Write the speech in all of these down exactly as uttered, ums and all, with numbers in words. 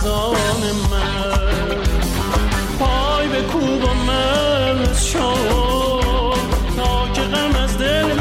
خزان من. پای به کوب و مست شو تا که غم از دل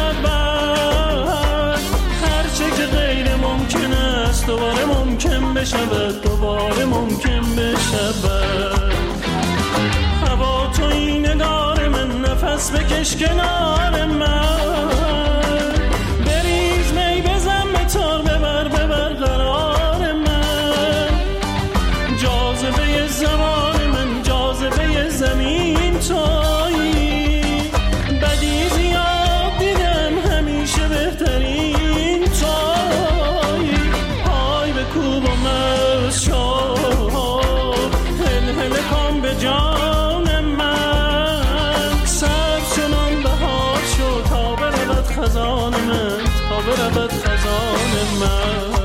برود. هرچه که غیر ممکن است دوباره ممکن بشود، دوباره ممکن بشود. هوا توی نگار من، نفس بکش کنار من. بریز می بزن به تار، ببر ببر قرار من. جاذبه زمان من، جاذبه زمین تویی. بدی زیاد دیدم، همیشه بهترین تویی. پای به کوب و مست شو، هل هل کن به جان من. سبز چنان بهار شو تا برود خزان من، تا برود خزان من.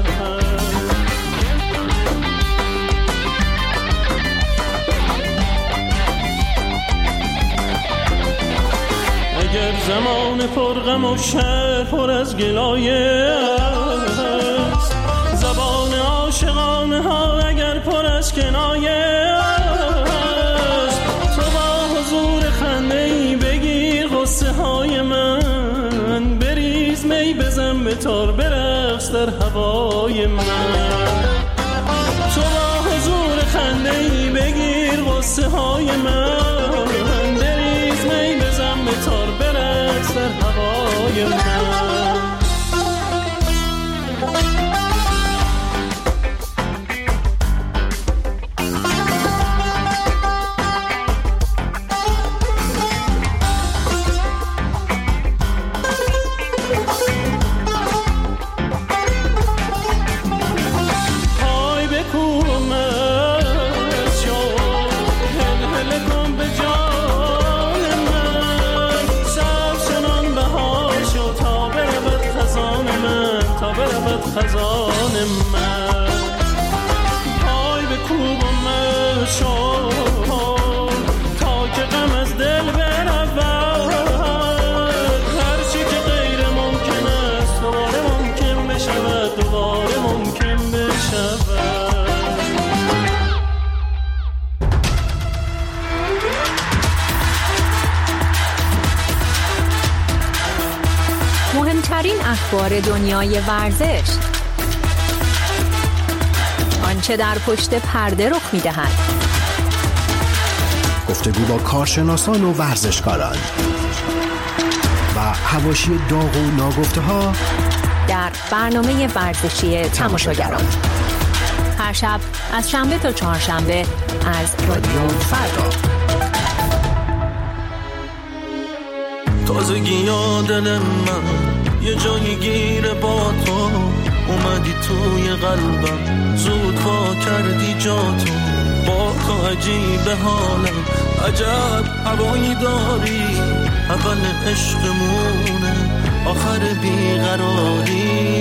اگر زمان پرغم و شهر پر از گلایه است، زبان عاشقانه ها اگر پر از کنایه است، تو با حضور خنده ای بگیر غصه های من. بریز می بزن به تار، برقص در هوای من. تو با حضور خنده ای بگیر غصه های من. بریز می بزن به تار، برقص در هوای من. خزان من. پای به کوب و مست شو تا که غم از دل برود. هرچی که غیر ممکن است دوباره ممکن بشود، دوباره ممکن بشود. مهمترین اخبار دنیای ورزش، آنچه در پشت پرده رخ می‌دهد. گفتگو با کارشناسان و ورزشکاران و حواشی داغ و ناگفته‌ها در برنامه ورزشی تماشاگران. هر شب از شنبه تا چهارشنبه از رادیو فردا. تازگی دل من یه جایی گیره با تو، اومدی توی قلبم، زود وا کردی جاتو. با تو عجیب حالم، عجب هوایی داری. اول عشقمونه، آخر بیقراری.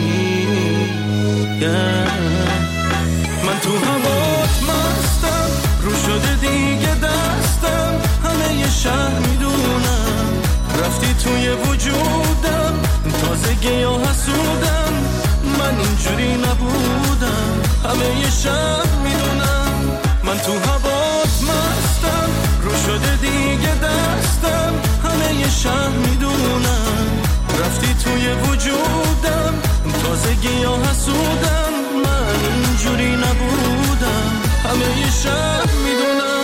yeah. من تو هوات مستم، رو شده دیگه دستم. همه یه شهر میدونم، رفتی توی وجودم. تازگی یا حسودم، من اینجوری نبودم. همه یه شب میدونم، من تو هوات مستم. رو شده دیگه دستم، همه یه شب میدونم. رفتی توی وجودم، تازگی یا حسودم. من اینجوری نبودم، همه یه شب میدونم.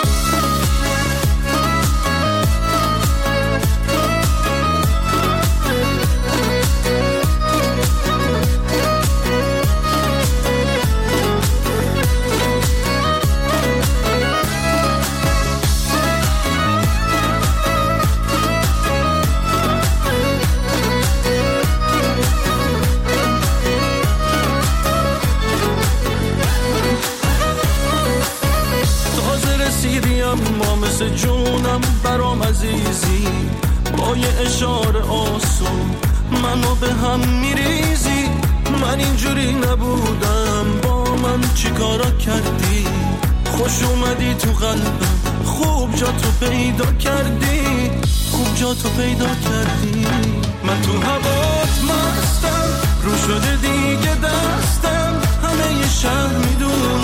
ما مثل جونم برام عزیزی، با یه اشاره آسون منو به هم میریزی. من اینجوری نبودم، با من چی کارا کردی؟ خوش اومدی تو قلبم، خوب جا تو پیدا کردی، خوب جا تو پیدا کردی. من تو هوات مستم، رو شده دیگه دستم. همه یه شهر میدونم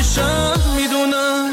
شب میدونم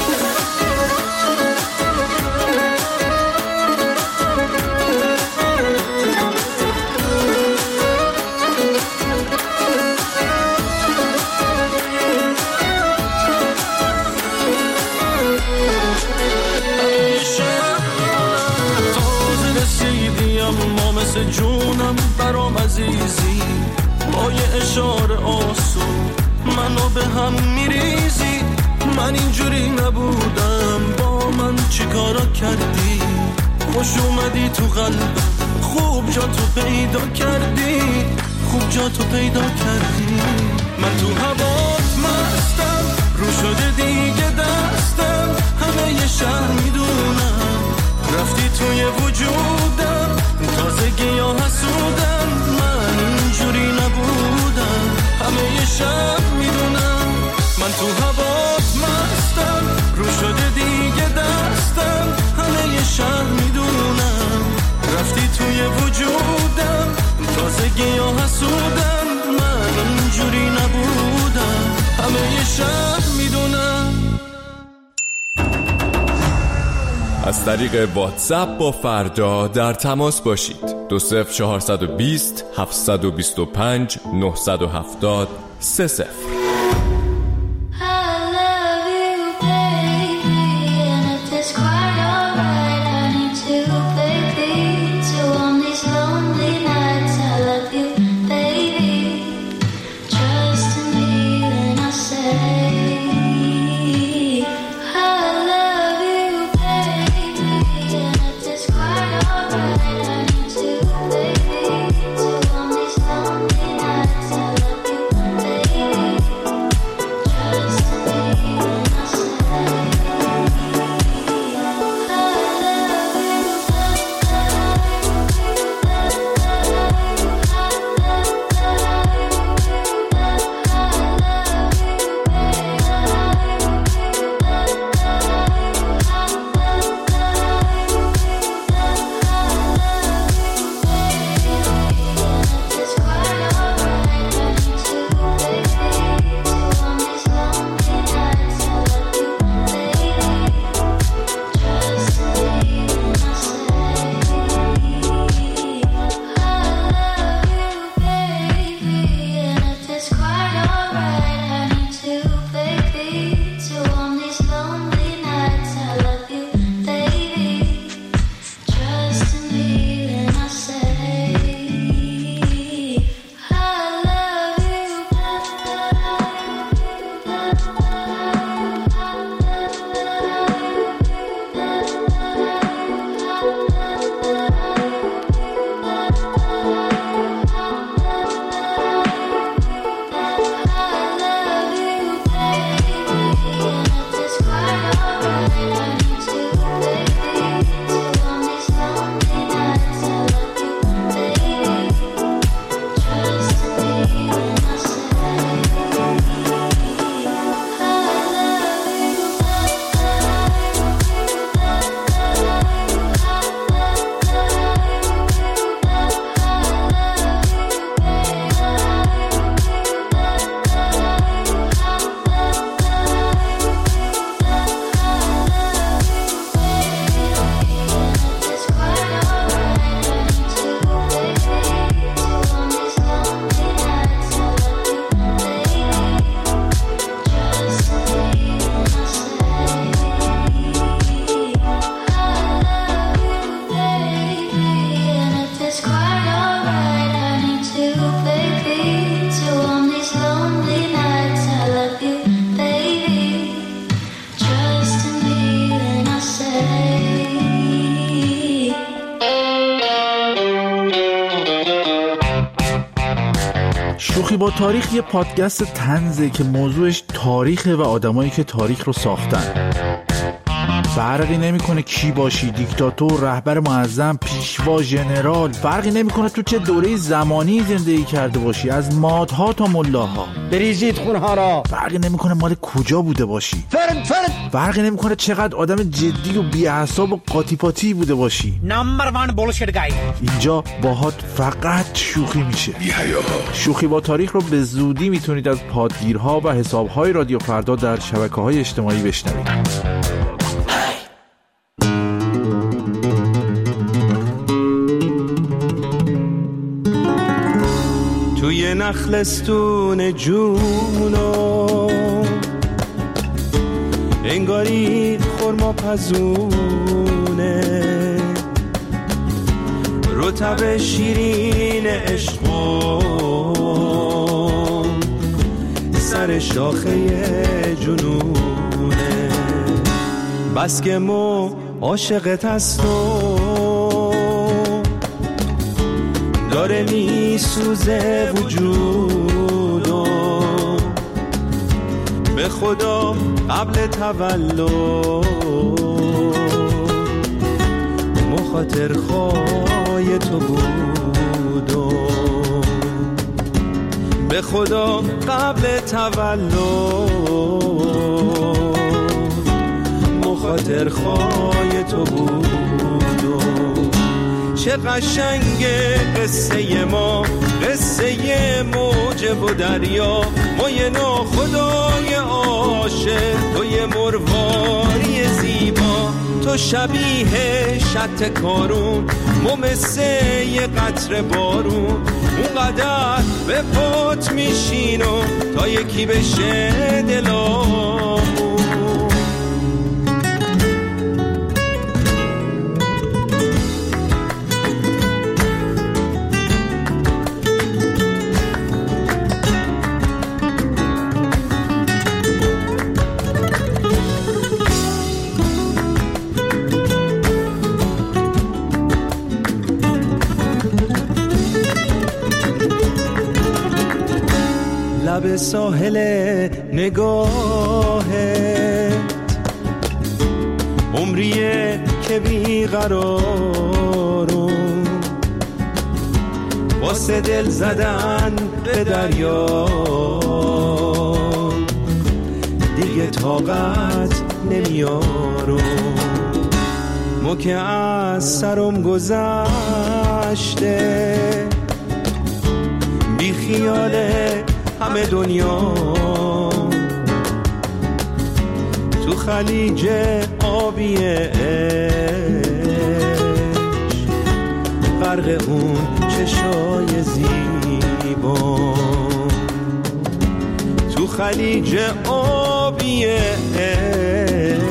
مثل جونم برام عزیزی، با یه اشاره آسون منو به هم میریزی. من اینجوری نبودم، با من چی کارا کردی؟ خوش اومدی تو قلبم، خوب جا تو پیدا کردی، خوب جا تو پیدا کردی. من تو هوات مستم، رو شده دیگه دستم، همه یه شهر میدونم رفتی توی وجودم، تازگی یا حسودم، من اینجوری نبودم، همه یه شب میدونم. من تو هوات مستم، رو شده دیگه دستم، همه یه شب میدونم رفتی توی وجودم، تازگی یا حسودم، من اینجوری نبودم، همه یه شب میدونم. از طریق واتساپ با فردا در تماس باشید. دو صفر چهارصد و بیست هفتصد و بیست و پنج نهصد و هفتاد سه صفر. شوخی با تاریخ یه پادکست طنزه که موضوعش تاریخه و آدمایی که تاریخ رو ساختن. فرقی نمیکنه کی باشی، دیکتاتور، رهبر معظم، پیشوا، ژنرال، فرقی نمیکنه تو چه دوره زمانی زندگی کرده باشی، از مادها تا ملاها. بریزید خونها را. فرقی نمیکنه مال کجا بوده باشی. فرد فرد. فرقی نمیکنه چقدر آدم جدی و بی‌اعصاب و قاطی پاتی بوده باشی. نمبر وان بولشیت گای. اینجا باهات فقط شوخی میشه. شوخی با تاریخ رو به زودی میتونید از پادگیرها و حساب‌های رادیو فردا در شبکه‌های اجتماعی بشنوید. توی نخلستون جونو انگاری خرما پزونه، رطب شیرین عشقو سر شاخه جنونه، بس که مو عاشقت هستو داره می سوزه وجودو، به خدا قبل تولد مخاطر خواهی تو بودو، به خدا قبل تولد مخاطر خواهی تو بودو. چه قشنگه قصه ما، قصه موج و دریا، ما یه ناخدای عاشق، تو یه مرواری زیبا، تو شبیه شط کارون، ما مثل یه قطره بارون، اونقدر به پات میشینو تا یکی بشه دلامون. لب ساحل نگاهت عمریه که بیقرارم، واسه دل زدن به دریا دیگه طاقت نمیارم، مو که از سرم گذشته بی خیاله همه دنیا، تو خلیج آبی عشق غرق اون چشای زیبا، تو خلیج آبی عشق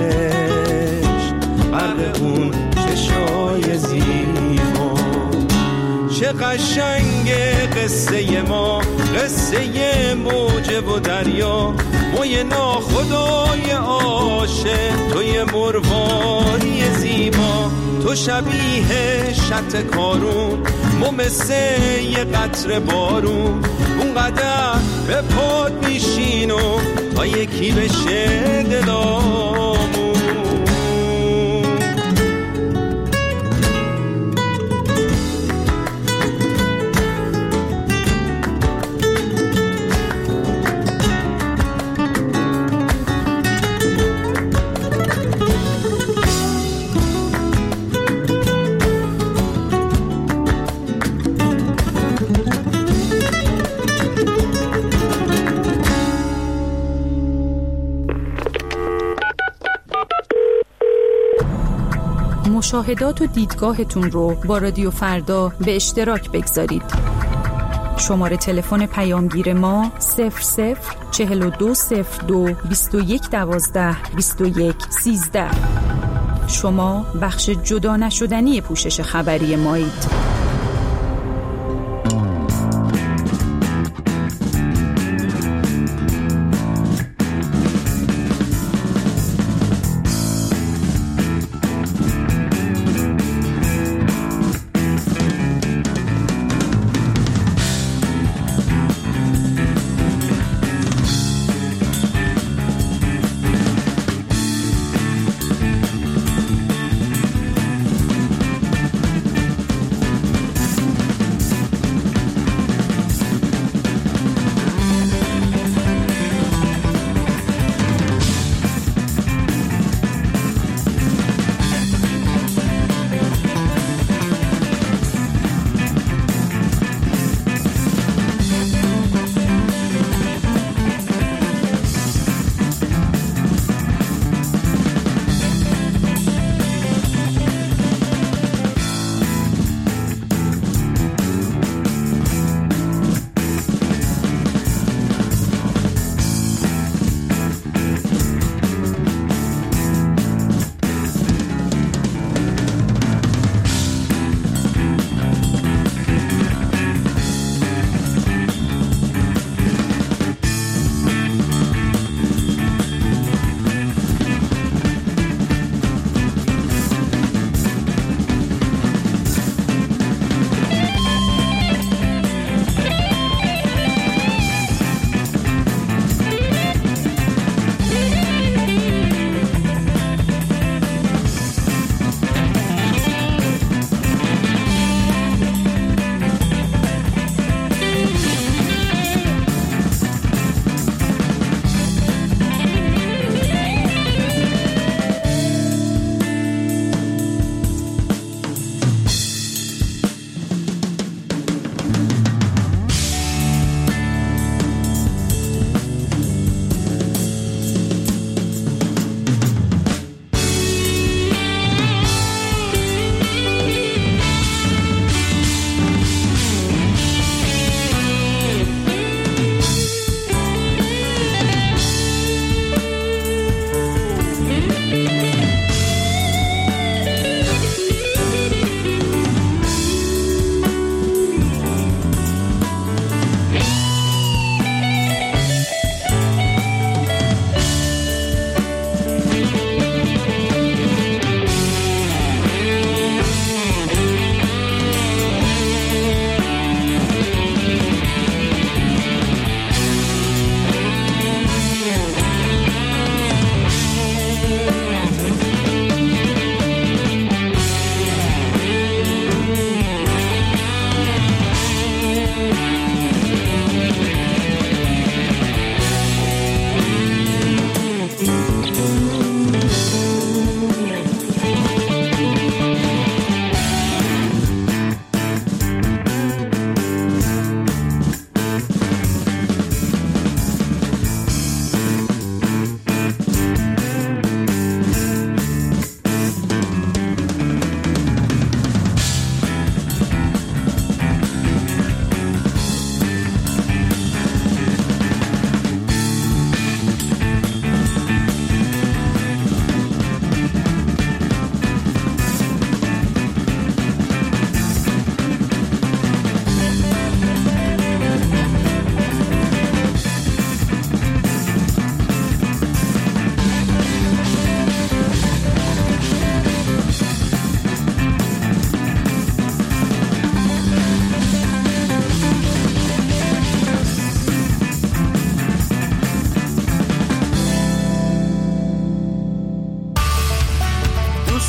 غرق اون چشای زیبا. چه قشنگه قصه ما، قصه موج و دریا، ما یه ناخدای عاشق، تو یه مرواری زیبا، تو شبیه شط کارون، ما مثل یه قطره بارون، اونقدر به پات میشینو تا یکی بشه دلامون. مشاهدات و دیدگاهتون رو با رادیو فردا به اشتراک بگذارید. شماره تلفن پیامگیر ما صفر صفر چهل و دو صفر دو بیست و یک دوازده بیست و یک سیزده. شما بخش جدا نشدنی پوشش خبری مایید.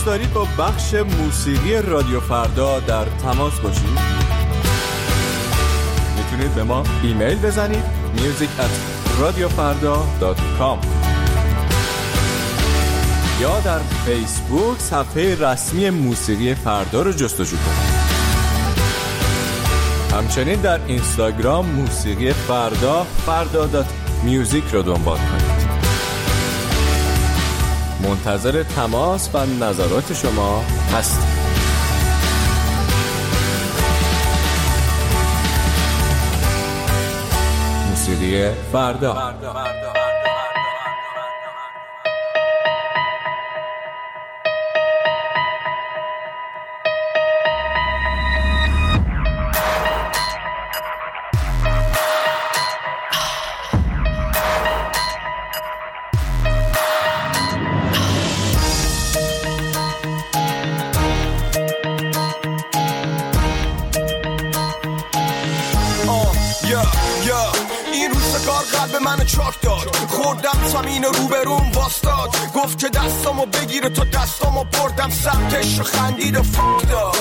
دوست دارید با بخش موسیقی رادیو فردا در تماس باشید؟ میتونید به ما ایمیل بزنید میوزیک ات رادیو فردا دات کام یا در فیسبوک صفحه رسمی موسیقی فردا رو جستجو کنید. همچنین در اینستاگرام موسیقی فردا فردا دات میوزیک رو دنبال کنید. منتظر تماس و نظرات شما هستیم. موسیقی فردا. من چاک داد خوردم زمین روبروم واستاد گفت که دستامو بگیره تا دستامو بردم سمتش و خندید و فک داد.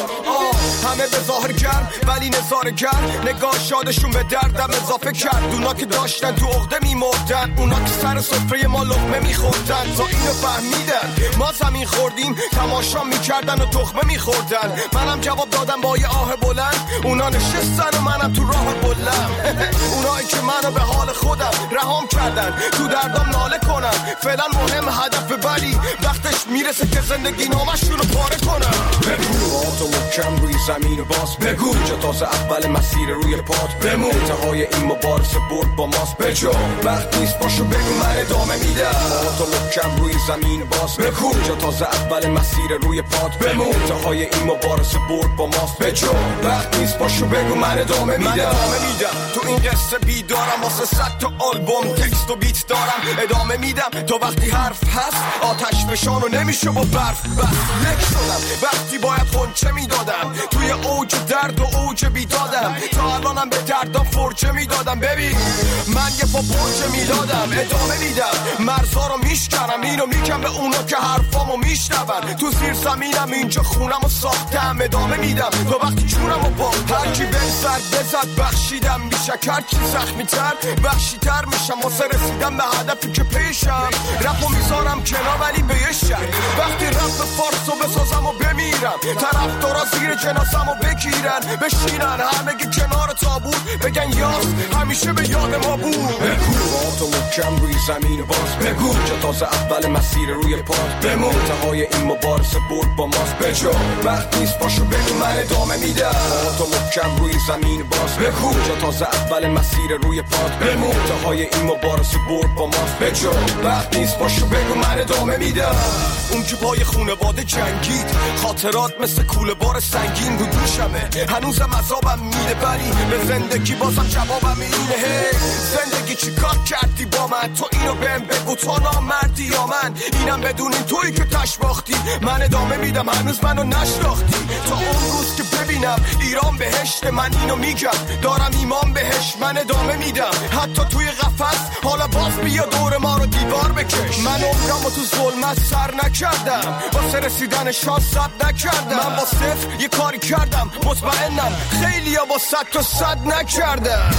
همه به ظاهر گرم ولی نظاره گرم نگاه شادشون به دردم اضافه کرد. اونا که داشتن تو عقده میمردن، اونا که سر سفره ما لقمه میخوردن تا اینو فهمیدن ما زمین خوردیم تماشا میکردن و تخمه میخوردن. منم جواب دادم با یه آه بلند، اونا نشستن و منم تو راه بلند. اونایی که منو به حال خودم رهام کردن تو دردام ناله کنن، فعلا مهم هدف ولی وقتش میرسه که زندگی نامشون رو پاره کنن. بگو آتو محکم روی زمین باز بگو جا تازه اول مسیر روی پات بمون انتهای این مبارزه برد با ماست بجا وقت نیست باشو بگو من ادامه میدم. آتو محکم روی زمین باز بگو جا تازه اول مسیر روی پات بمون انتهای این مبارزه برد با ماست بجا وقت نیست باشو بگو من ادامه میدم. من ادامه میدم تو این قصه بیدارم واسه صد تا آلبوم تکست و بیت دارم ادامه میدم تا وقتی حرف هست آتش فشانو نمیشه با برف بس لک شدم وقتی باید خونچه میدادم توی اوج درد و اوج بیدادم تا الانم به دردم فرچه میدادم. ببین من یه پا پرچه میدادم ادامه میدم مرزا رو میشکنم اینو میگم به اونا که حرفامو میشنون تو زیر زمینم اینجا خونمو ساختم ادامه میدم تا وقتی چونمو باختم هرکی بهم سر بزد بخشیدم بیشکر چی زخمی تر بخشی تر میشم واسه رسیدم به هدفی که پیشم رپو میذارم کنار ولی به یه شک وقتی رپ فارسو بسازم و بمیرم طرفدارا زیر جنازمو بگیرن بشینن همگی کنار تابوت بگن یاس همیشه به یاد ما بود. بگو آتو محکم روی زمین باز بگو جا تازه اول مسیر روی پات بمون انتهای این مبارزه برد با ماست بجا وقت نیست باشو بگو من ادامه میدم. آتو محکم روی زمین باز بگو جا تازه اول مسیر روی پات بمون انتهای این مبارزه برد با ماست بجا وقت نیست باشو بگو من ادامه میدم. اون که پای خونواده جنگید خاطرات مثل کوله بار سنگین رو دوشمه هنوزم عذابم میده ولی به زندگی بازم جوابم اینه هی زندگی چی کار کردی با من تو اینو بهم بگو تو نامردی یا من اینم بدونین تویی که تش باختی من ادامه میدم هنوز منو نشناختی تا اون روز که ببینم ایران بهشت من اینو میگم دارم ایمان بهش من ادامه میدم حتی توی قفس حالا باز بیا دور ما رو دیوار بکش. من عمرمو تو ظلمت سر نکردم واسه رسیدن شانس صد نکردم من با صفر یه کاری کردم مطمئنم خیلی ها با صد تا صد نکردم.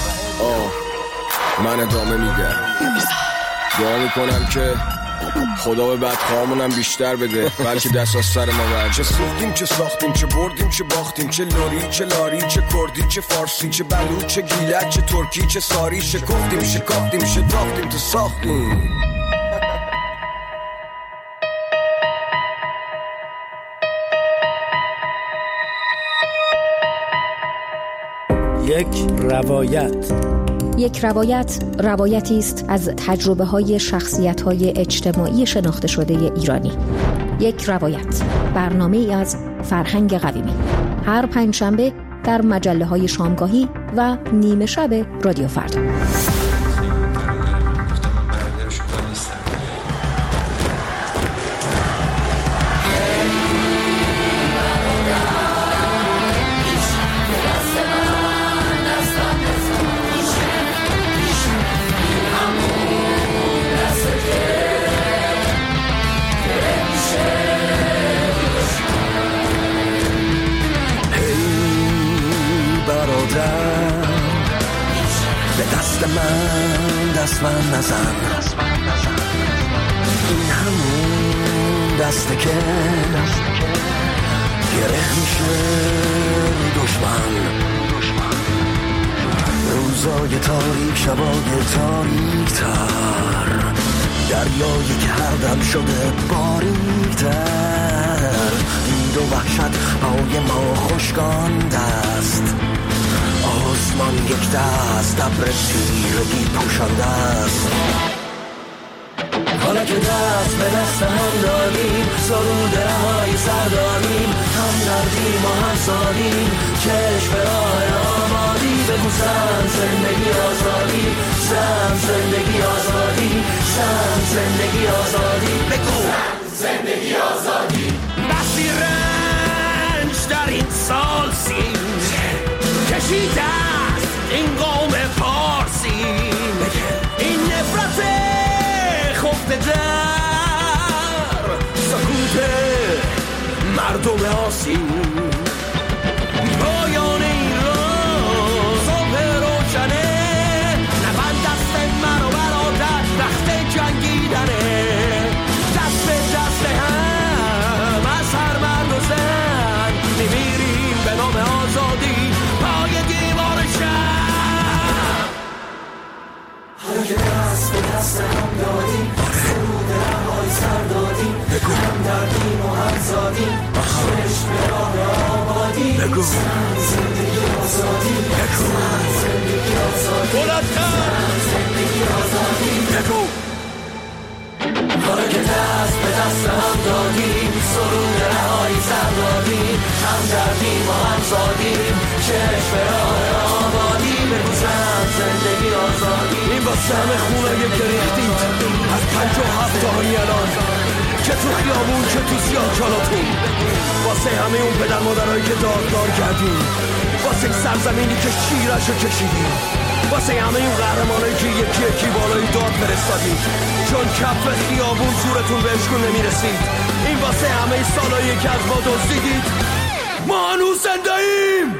آه من ادامه میدم دعا میکنم که خدا به بدخواهمونم بیشتر بده بلکه دست از سر ما برد. چه سوختیم چه ساختیم چه بردیم چه باختیم چه لوری چه لاری چه کردی چه فارسی چه بلوچ چه گیلک چه ترکی چه ساری شکفتیم شکافتیم شتافتیم تو ساختیم. یک روایت یک روایت روایتی است از تجربه های شخصیت های اجتماعی شناخته شده ایرانی. یک روایت برنامه ای از فرهنگ قویمی هر پنجشنبه در مجله های شامگاهی و نیمه شب رادیو فردا. دستم نزن، این همون دسته که گره میشه دشمن. روزای تاریک، شبای تاریک تر، دریایی که هر دم شده باریک تر. دید و وحشت پای ما خشکان دست، آسمان یک دست ابر تیرگی پوشانده است. حالا که دست به دست هم دادیم، سرود رهای سر دادیم، هم دردیم و هم سادیم، چشم به راه آبادی. بگو زن زندگی آزادی، زن زندگی آزادی، زن زندگی آزادی. بگو زندگی آزادی. بسی رنج در این سال سیم کشیده است این قوم پارسی، این نفرت خفته در سکوت مردم آسی. پایان این روز صبح روشنه، نبند دست من و برادر وقت جنگیدنه. دست به دست هم از هر مرد و زن میمیریم به نام آزادی پای دیوار شهر. حالا که دست به دست هم دادیم، سرود رهای سر دادیم، هم دردیم و هم زادیم، چشم به راه آبادی. زن زندگی آزادی، زن زندگی آزادی، زن زندگی آزادی. بگو حالا که دست به دست هم دادیم، سرود رهای سر دادیم، هم دردیم و هم زادیم، چشم به راه آبادی. بگو زن زندگی آزادی. این واسه همه خونه که ریختید از پنج و هفت هایی الان، که تو خیابون که تو سیاه چالاتون، واسه همه اون پدر مادرهایی که داغدار کردیم، واسه سرزمینی که شیرشو کشیدیم، واسه همه این قهرمانایی که یکی یکی بالای داد فرستادید چون کف خیابون زورتون بهشون نمیرسید. این واسه همه سالایی که از ما دزدیدید. ما هنوز زنده ایم.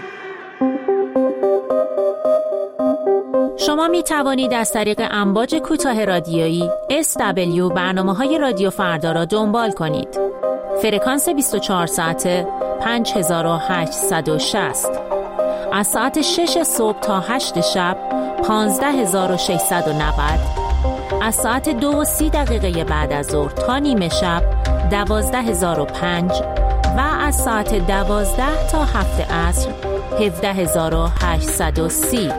شما می توانید از طریق امواج کوتاه رادیویی اس دبلیو برنامه‌های رادیو فردا را دنبال کنید. فرکانس بیست و چهار ساعته پنج هزار و هشتصد و شصت، از ساعت شش صبح تا هشت شب پانزده هزار و ششصد و نود، از ساعت دو و سی دقیقه بعد از ظهر تا نیمه شب دوازده هزار و پنج و از ساعت دوازده تا هفت عصر هفده هزار و هشتصد و سی.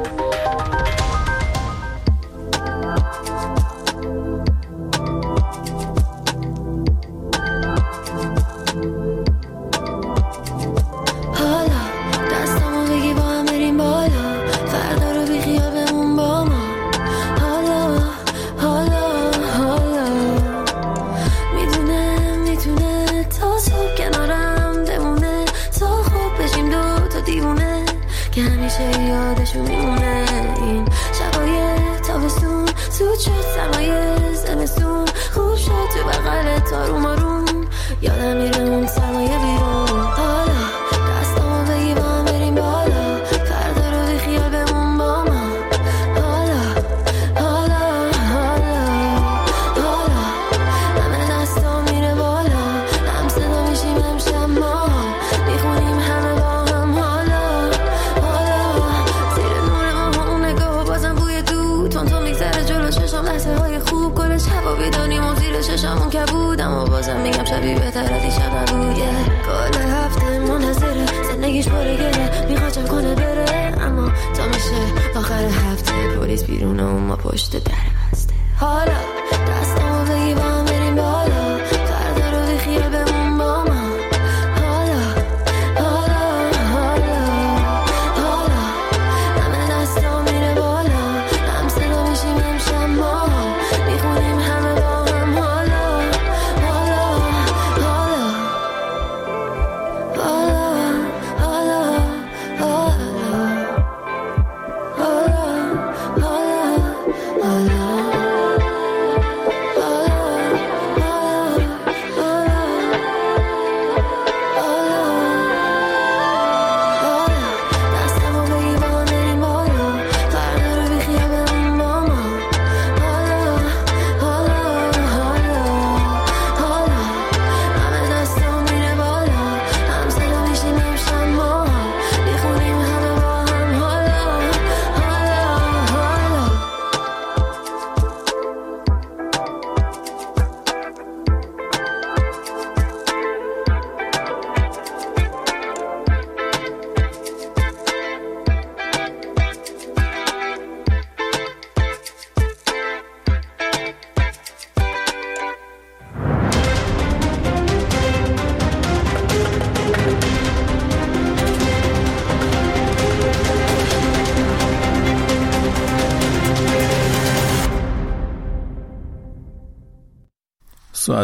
یادشون میمونه این شبای تابستون، سود شد سرمایه زمستون، خوب شد تو بغل تاروم آروم، یادم میره اون سرمایه بیرون. حالا دستامو بگی با هم بریم بالا، فردا رو بی خیال بمون با ما. حالا حالا حالا حالا همه دستا میره بالا، هم صدا میشیم هم شما میخونیم همه با هم. حالا زیر نور ماه اون نگاه بازم بوی دود تون تون میگذره جلو چشم، لحظه های خوب گلش هوا بیدانیم و زیر چشمون کبود، اما بازم میگم شبیه بهتر از دیشب نبود. کل هفته منتظره زندگیش باره گره، میخواد جمع کنه بره، اما تا میشه آخر هفته پلیس بیرونه و ما پشت در بسته. حالا